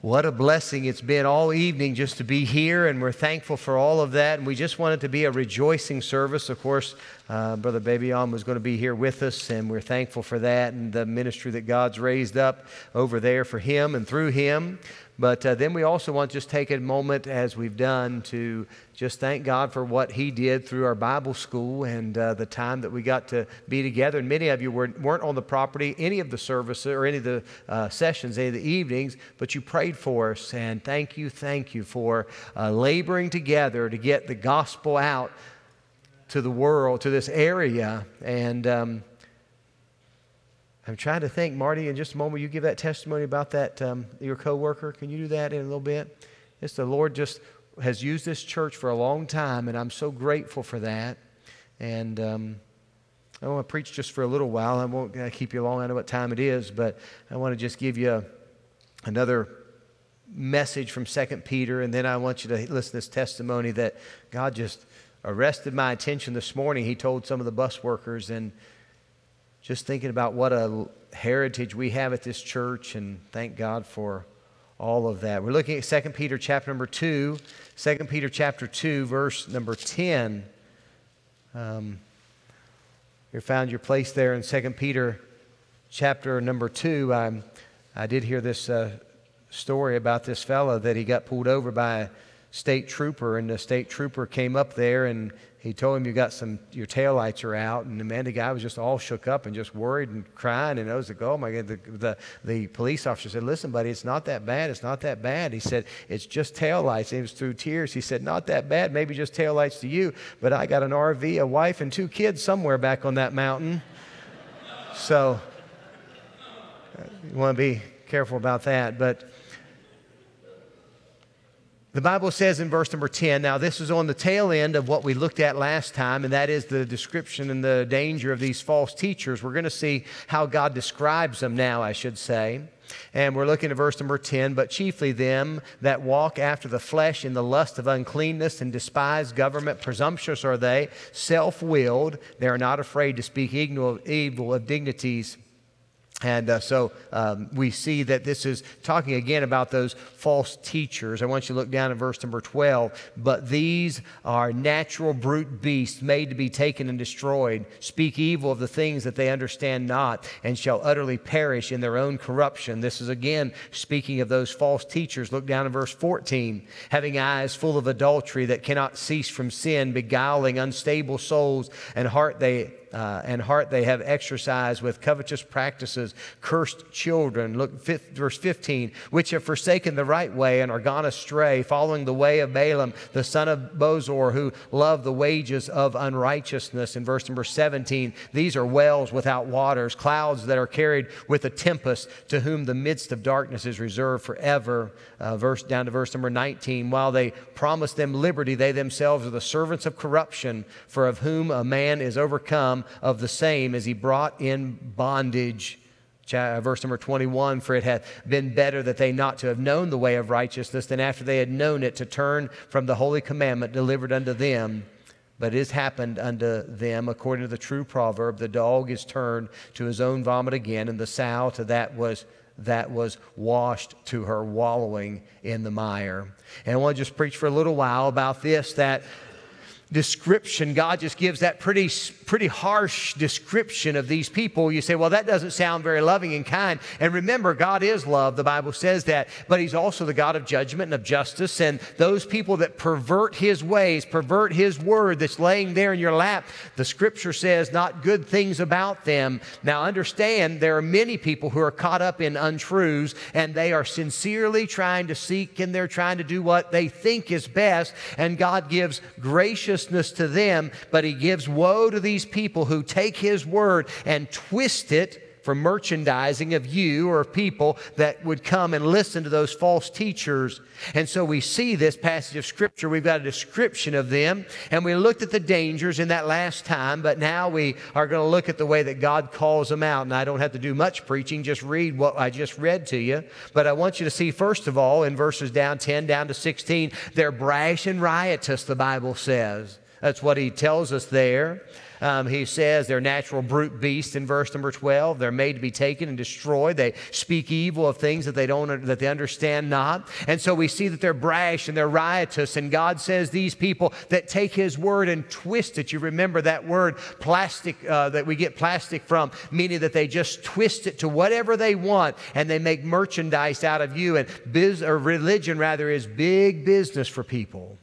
What a blessing it's been all evening just to be here, and we're thankful for all of that. And we just want it to be a rejoicing service. Of course, Brother Babion was going to be here with us, and we're thankful for that and the ministry that God's raised up over there for him and through him. But then we also want to just take a moment, as we've done, to just thank God for what He did through our Bible school and the time that we got to be together. And many of you weren't on the property, any of the services or any of the sessions, any of the evenings, but you prayed for us. And thank you for laboring together to get the gospel out to the world, to this area. And I'm trying to think, Marty, in just a moment, will you give that testimony about that, your coworker? Can you do that in a little bit? It's the Lord just has used this church for a long time, and I'm so grateful for that. And I want to preach just for a little while. I won't keep you long. I know what time it is, but I want to just give you another message from 2 Peter, and then I want you to listen to this testimony that God just arrested my attention this morning. He told some of the bus workers, and just thinking about what a heritage we have at this church, and thank God for all of that. We're looking at 2 Peter chapter number 2, 2 Peter chapter 2, verse number 10. You found your place there in 2 Peter chapter number 2. I did hear this story about this fellow that he got pulled over by a state trooper, and the state trooper came up there and he told him, your taillights are out. And the guy was just all shook up and just worried and crying. And I was like, oh my God. The police officer said, listen, buddy, it's not that bad. It's not that bad. He said, it's just taillights. And he was through tears. He said, not that bad. Maybe just taillights to you. But I got an RV, a wife, and 2 kids somewhere back on that mountain. So you want to be careful about that. But the Bible says in verse number 10, now this is on the tail end of what we looked at last time, and that is the description and the danger of these false teachers. We're going to see how God describes them now, I should say. And we're looking at verse number 10, but chiefly them that walk after the flesh in the lust of uncleanness and despise government. Presumptuous are they, self-willed. They are not afraid to speak evil of dignities. And so we see that this is talking again about those false teachers. I want you to look down at verse number 12. But these are natural brute beasts made to be taken and destroyed, speak evil of the things that they understand not, and shall utterly perish in their own corruption. This is again speaking of those false teachers. Look down at verse 14. Having eyes full of adultery that cannot cease from sin, beguiling unstable souls, and heart they have exercised with covetous practices, cursed children. Look, verse 15, which have forsaken the right way and are gone astray, following the way of Balaam, the son of Bosor, who loved the wages of unrighteousness. In verse number 17, these are wells without waters, clouds that are carried with a tempest, to whom the midst of darkness is reserved forever. Down to verse number 19, while they promise them liberty, they themselves are the servants of corruption, for of whom a man is overcome, of the same as he brought in bondage. Verse number 21, for it hath been better that they not to have known the way of righteousness than after they had known it to turn from the holy commandment delivered unto them. But it has happened unto them according to the true proverb, the dog is turned to his own vomit again, and the sow to that was washed to her wallowing in the mire. And I want to just preach for a little while about this, that description. God just gives that pretty harsh description of these people. You say, well, that doesn't sound very loving and kind. And remember, God is love. The Bible says that. But He's also the God of judgment and of justice. And those people that pervert His ways, pervert His word that's laying there in your lap, the Scripture says not good things about them. Now understand, there are many people who are caught up in untruths, and they are sincerely trying to seek, and they're trying to do what they think is best. And God gives graciousness to them, but He gives woe to these people who take His word and twist it for merchandising of you or people that would come and listen to those false teachers. And so we see this passage of Scripture. We've got a description of them, and we looked at the dangers in that last time, but now we are going to look at the way that God calls them out. And I don't have to do much preaching, just read what I just read to you. But I want you to see, first of all, in verses 10 down to 16, they're brash and riotous, the Bible says. That's what he tells us there. He says they're natural brute beasts in verse number 12. They're made to be taken and destroyed. They speak evil of things that they understand not. And so we see that they're brash and they're riotous. And God says these people that take His word and twist it. You remember that word plastic, that we get plastic from, meaning that they just twist it to whatever they want and they make merchandise out of you. And religion rather is big business for people.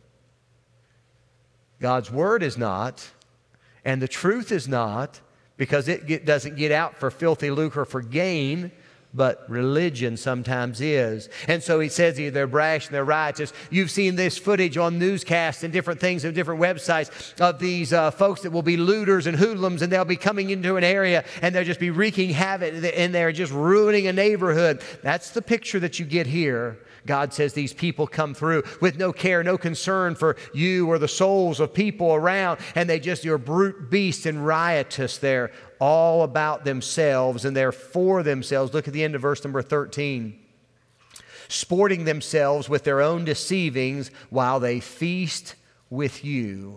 God's word is not. And the truth is not, because it doesn't get out for filthy lucre for gain, but religion sometimes is. And so he says they're brash and they're riotous. You've seen this footage on newscasts and different things on different websites of these folks that will be looters and hoodlums, and they'll be coming into an area and they'll just be wreaking havoc in there, just ruining a neighborhood. That's the picture that you get here. God says these people come through with no care, no concern for you or the souls of people around, and you're brute beasts and riotous. They're all about themselves and they're for themselves. Look at the end of verse number 13. Sporting themselves with their own deceivings while they feast with you.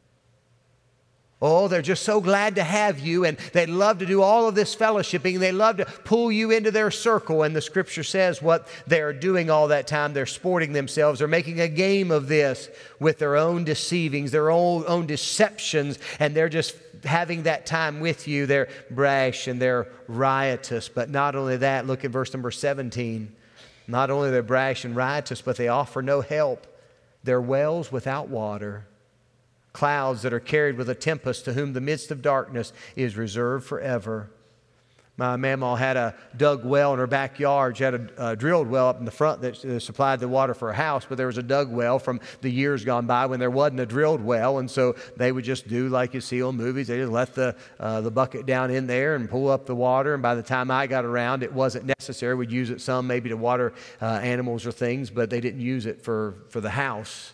Oh, they're just so glad to have you, and they love to do all of this fellowshipping. They love to pull you into their circle, and the Scripture says what they're doing all that time. They're sporting themselves. They're making a game of this with their own deceivings, their own deceptions, and they're just having that time with you. They're brash and they're riotous. But not only that, look at verse number 17. Not only they're brash and riotous, but they offer no help. They're wells without water. Clouds that are carried with a tempest, to whom the midst of darkness is reserved forever. My mamaw had a dug well in her backyard. She had a drilled well up in the front that supplied the water for her house, but there was a dug well from the years gone by when there wasn't a drilled well, and so they would just do like you see on movies. They just let the bucket down in there and pull up the water, and by the time I got around, it wasn't necessary. We'd use it some maybe to water animals or things, but they didn't use it for the house.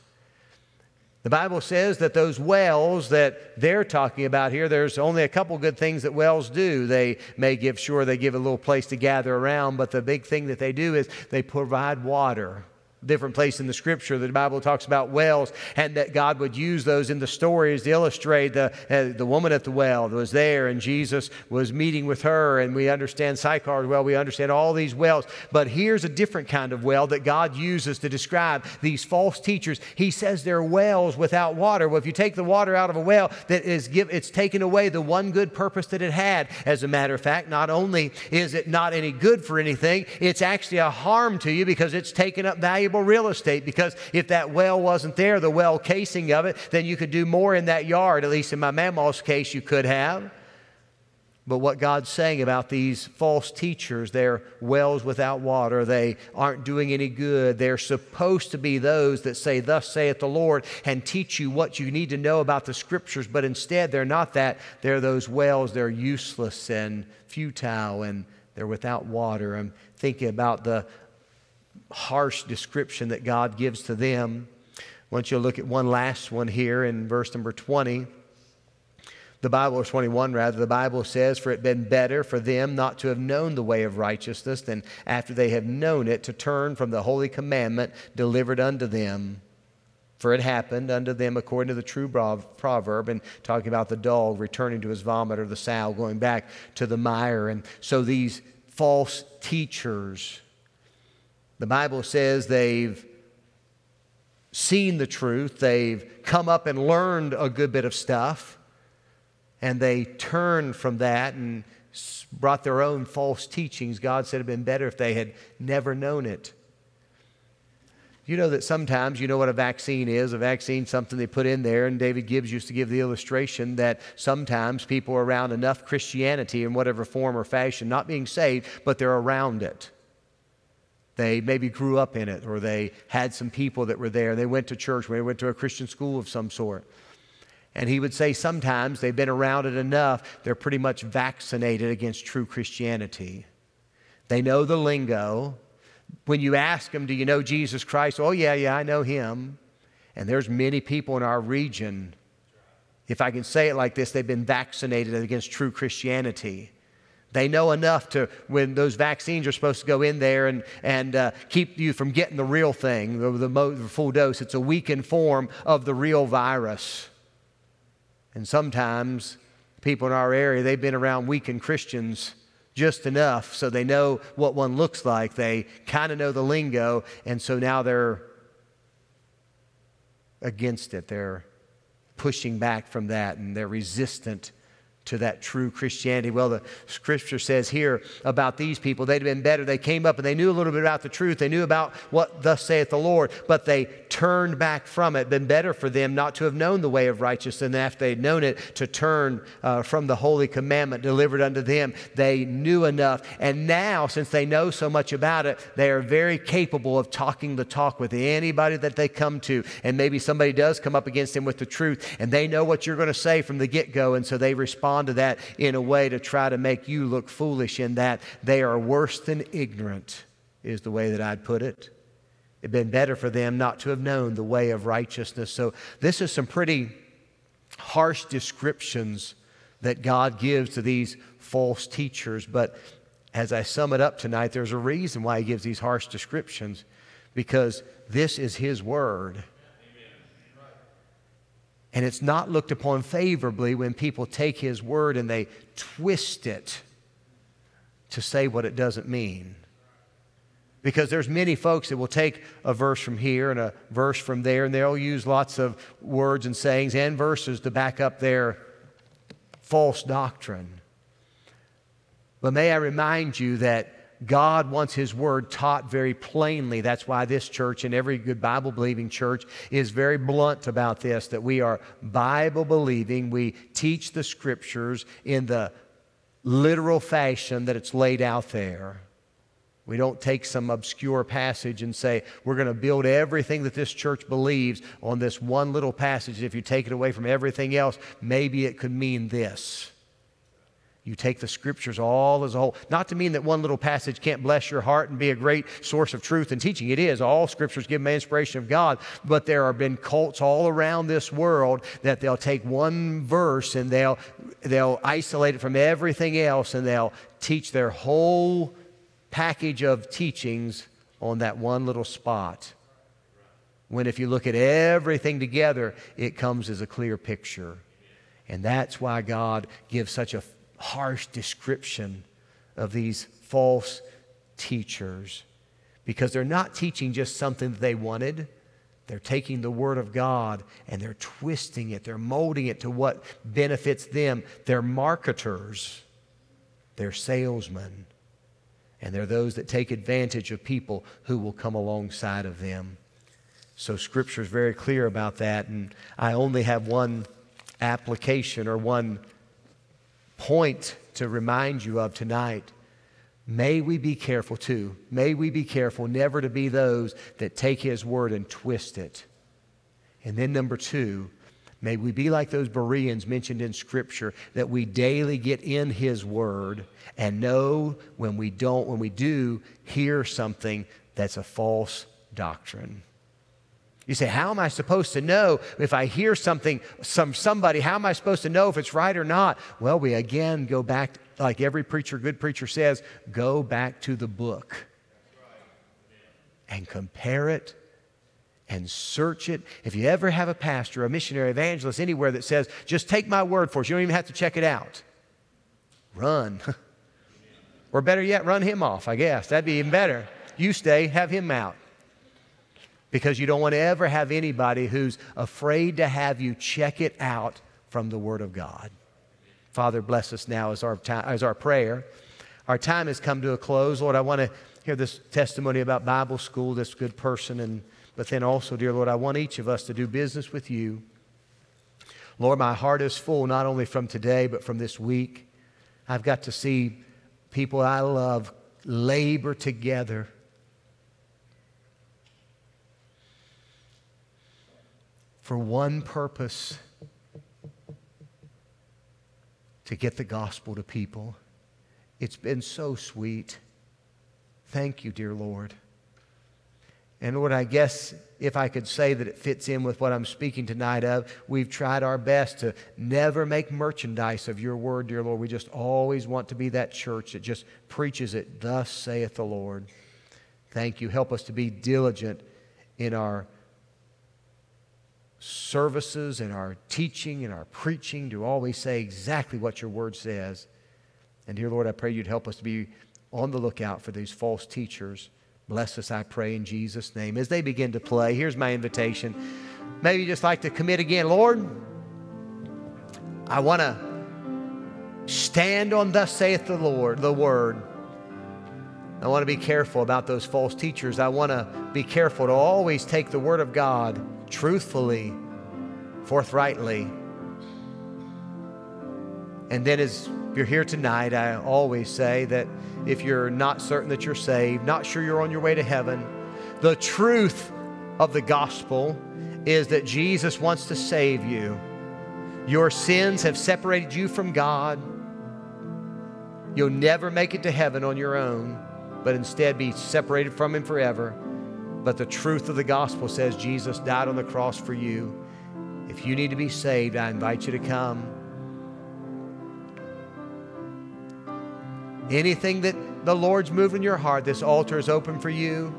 The Bible says that those wells that they're talking about here, there's only a couple good things that wells do. They may give a little place to gather around, but the big thing that they do is they provide water. Different place in the Scripture, the Bible talks about wells, and that God would use those in the stories to illustrate the woman at the well that was there, and Jesus was meeting with her, and we understand Sychar's well, we understand all these wells. But here's a different kind of well that God uses to describe these false teachers. He says they're wells without water. Well, if you take the water out of a well, it's taken away the one good purpose that it had. As a matter of fact, not only is it not any good for anything, it's actually a harm to you because it's taken up valuable real estate. Because if that well wasn't there, the well casing of it, then you could do more in that yard. At least in my mamaw's case, you could have. But what God's saying about these false teachers, they're wells without water. They aren't doing any good. They're supposed to be those that say, "Thus saith the Lord," and teach you what you need to know about the Scriptures. But instead, they're not that. They're those wells. They're useless and futile, and they're without water. I'm thinking about the harsh description that God gives to them. I want you to look at one last one here in verse number 20. The Bible, 21 rather, the Bible says, "For it had been better for them not to have known the way of righteousness than after they have known it to turn from the holy commandment delivered unto them. For it happened unto them according to the true proverb," and talking about the dog returning to his vomit, or the sow going back to the mire. And so these false teachers, the Bible says they've seen the truth, they've come up and learned a good bit of stuff, and they turned from that and brought their own false teachings. God said it would have been better if they had never known it. You know that sometimes, you know what a vaccine is. A vaccine is something they put in there, and David Gibbs used to give the illustration that sometimes people are around enough Christianity in whatever form or fashion, not being saved, but they're around it. They maybe grew up in it, or they had some people that were there. They went to church, they went to a Christian school of some sort. And he would say sometimes they've been around it enough, they're pretty much vaccinated against true Christianity. They know the lingo. When you ask them, "Do you know Jesus Christ?" "Oh, yeah, I know Him." And there's many people in our region, if I can say it like this, they've been vaccinated against true Christianity. They know enough to, when those vaccines are supposed to go in there and keep you from getting the real thing, the full dose. It's a weakened form of the real virus. And sometimes people in our area, they've been around weakened Christians just enough so they know what one looks like. They kind of know the lingo, and so now they're against it. They're pushing back from that, and they're resistant to that true Christianity. Well, the Scripture says here about these people, they'd have been better. They came up and they knew a little bit about the truth. They knew about what thus saith the Lord, but they turned back from it. Been better for them not to have known the way of righteousness than after they'd known it to turn from the holy commandment delivered unto them. They knew enough. And now, since they know so much about it, they are very capable of talking the talk with anybody that they come to. And maybe somebody does come up against them with the truth, and they know what you're going to say from the get-go, and so they respond to that in a way to try to make you look foolish in that. They are worse than ignorant, is the way that I'd put it. It'd been better for them not to have known the way of righteousness. So this is some pretty harsh descriptions that God gives to these false teachers. But as I sum it up tonight, there's a reason why He gives these harsh descriptions, because this is His Word. And it's not looked upon favorably when people take His Word and they twist it to say what it doesn't mean. Because there's many folks that will take a verse from here and a verse from there, and they'll use lots of words and sayings and verses to back up their false doctrine. But may I remind you that God wants His Word taught very plainly. That's why this church and every good Bible-believing church is very blunt about this, that we are Bible-believing. We teach the Scriptures in the literal fashion that it's laid out there. We don't take some obscure passage and say, we're going to build everything that this church believes on this one little passage. If you take it away from everything else, maybe it could mean this. You take the Scriptures all as a whole. Not to mean that one little passage can't bless your heart and be a great source of truth and teaching. It is. All Scriptures given by inspiration of God. But there have been cults all around this world that they'll take one verse and they'll isolate it from everything else, and they'll teach their whole package of teachings on that one little spot. When if you look at everything together, it comes as a clear picture. And that's why God gives such a harsh description of these false teachers, because they're not teaching just something that they wanted. They're taking the Word of God and they're twisting it. They're molding it to what benefits them. They're marketers. They're salesmen. And they're those that take advantage of people who will come alongside of them. So Scripture is very clear about that. And I only have one application or one point to remind you of tonight. May we be careful too. May we be careful never to be those that take His Word and twist it. And then number two, may we be like those Bereans mentioned in Scripture, that we daily get in His Word and know when we do hear something that's a false doctrine. You say, how am I supposed to know if I hear something from somebody? How am I supposed to know if it's right or not? Well, we again go back, like every preacher, good preacher says, go back to the book and compare it and search it. If you ever have a pastor, a missionary, evangelist, anywhere that says, just take my word for it, you don't even have to check it out, run. Or better yet, run him off, I guess. That'd be even better. You stay, have him out. Because you don't want to ever have anybody who's afraid to have you check it out from the Word of God. Father, bless us now as our prayer. Our time has come to a close. Lord, I want to hear this testimony about Bible school, this good person, but then also, dear Lord, I want each of us to do business with you. Lord, my heart is full not only from today, but from this week. I've got to see people I love labor together for one purpose, to get the gospel to people. It's been so sweet. Thank you, dear Lord. And Lord, I guess if I could say that it fits in with what I'm speaking tonight of, we've tried our best to never make merchandise of your word, dear Lord. We just always want to be that church that just preaches it, thus saith the Lord. Thank you. Help us to be diligent in our services and our teaching and our preaching to always say exactly what your word says. And dear Lord, I pray you'd help us to be on the lookout for these false teachers. Bless us, I pray, in Jesus' name. As they begin to play, here's my invitation. Maybe you just like to commit again. Lord, I want to stand on thus saith the Lord, the word. I want to be careful about those false teachers. I want to be careful to always take the word of God truthfully, forthrightly. And then as you're here tonight, I always say that if you're not certain that you're saved, not sure you're on your way to heaven, the truth of the gospel is that Jesus wants to save you. Your sins have separated you from God. You'll never make it to heaven on your own, but instead be separated from Him forever. But the truth of the gospel says Jesus died on the cross for you. If you need to be saved, I invite you to come. Anything that the Lord's moved in your heart, this altar is open for you.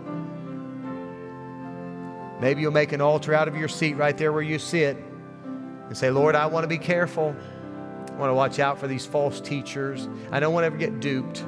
Maybe you'll make an altar out of your seat right there where you sit and say, Lord, I want to be careful. I want to watch out for these false teachers. I don't want to ever get duped.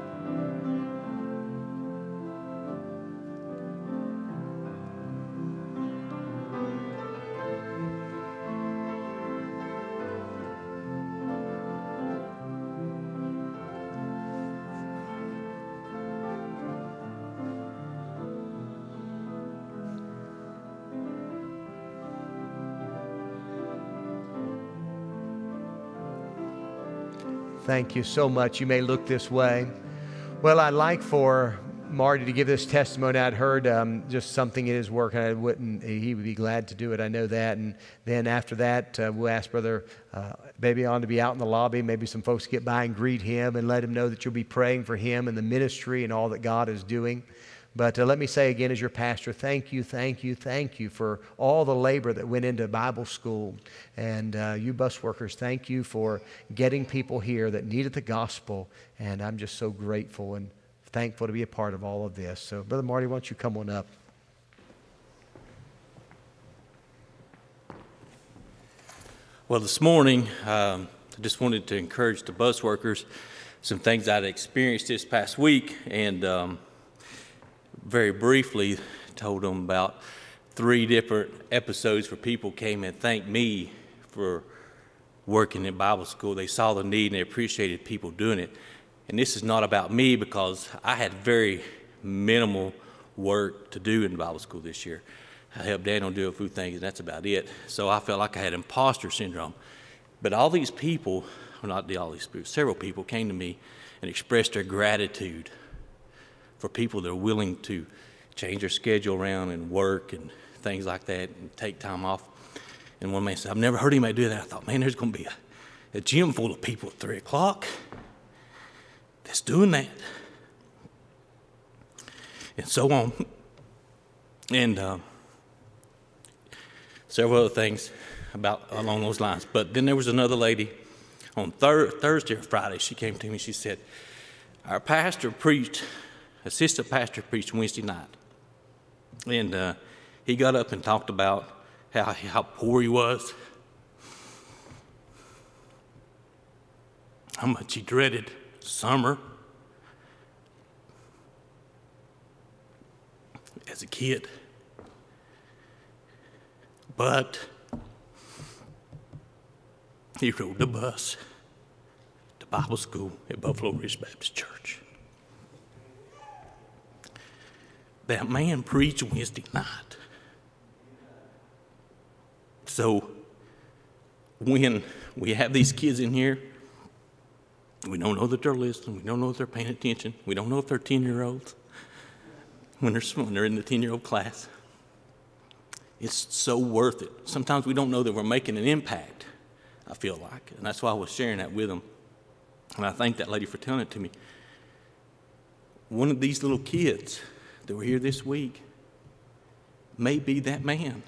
Thank you so much. You may look this way. Well, I'd like for Marty to give this testimony. I'd heard just something in his work, and he would be glad to do it. I know that. And then after that, we'll ask Brother Babion to be out in the lobby. Maybe some folks get by and greet him and let him know that you'll be praying for him and the ministry and all that God is doing. But let me say again, as your pastor, thank you for all the labor that went into Bible school. And you bus workers, thank you for getting people here that needed the gospel. And I'm just so grateful and thankful to be a part of all of this. So, Brother Marty, why don't you come on up? Well, this morning, I just wanted to encourage the bus workers some things I'd experienced this past week, and very briefly told them about 3 different episodes where people came and thanked me for working in Bible school. They saw the need and they appreciated people doing it. And this is not about me, because I had very minimal work to do in Bible school this year. I helped Daniel do a few things, and that's about it. So I felt like I had imposter syndrome. But all these people, well, not all these people, several people came to me and expressed their gratitude for people that are willing to change their schedule around and work and things like that and take time off. And one man said, I've never heard anybody do that. I thought, man, there's going to be a gym full of people at 3 o'clock that's doing that. And so on. And several other things along those lines. But then there was another lady on Thursday or Friday. She came to me, she said, our assistant pastor preached Wednesday night. And he got up and talked about how poor he was, how much he dreaded summer as a kid. But he rode the bus to Bible school at Buffalo Ridge Baptist Church. That man preached Wednesday night. So when we have these kids in here, we don't know that they're listening. We don't know if they're paying attention. We don't know if they're 10-year-olds. When they're in the 10-year-old class, it's so worth it. Sometimes we don't know that we're making an impact, I feel like. And that's why I was sharing that with them. And I thank that lady for telling it to me. One of these little kids that were here this week may be that man.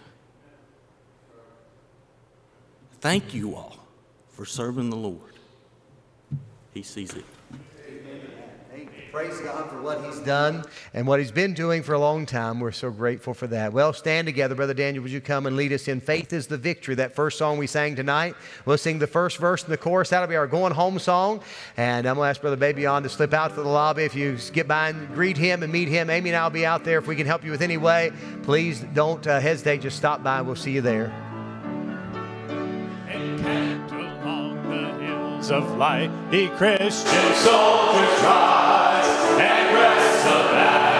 Thank you all for serving the Lord. He sees it. Amen. Praise God for what he's done and what he's been doing for a long time. We're so grateful for that. Well, stand together. Brother Daniel, would you come and lead us in Faith is the Victory, that first song we sang tonight. We'll sing the first verse and the chorus. That'll be our going home song. And I'm going to ask Brother Babyon to slip out to the lobby. If you get by and greet him and meet him, Amy and I will be out there. If we can help you with any way, please don't hesitate. Just stop by. We'll see you there. Encamped along the hills of light, ye Christian soldiers rise and rest the battle.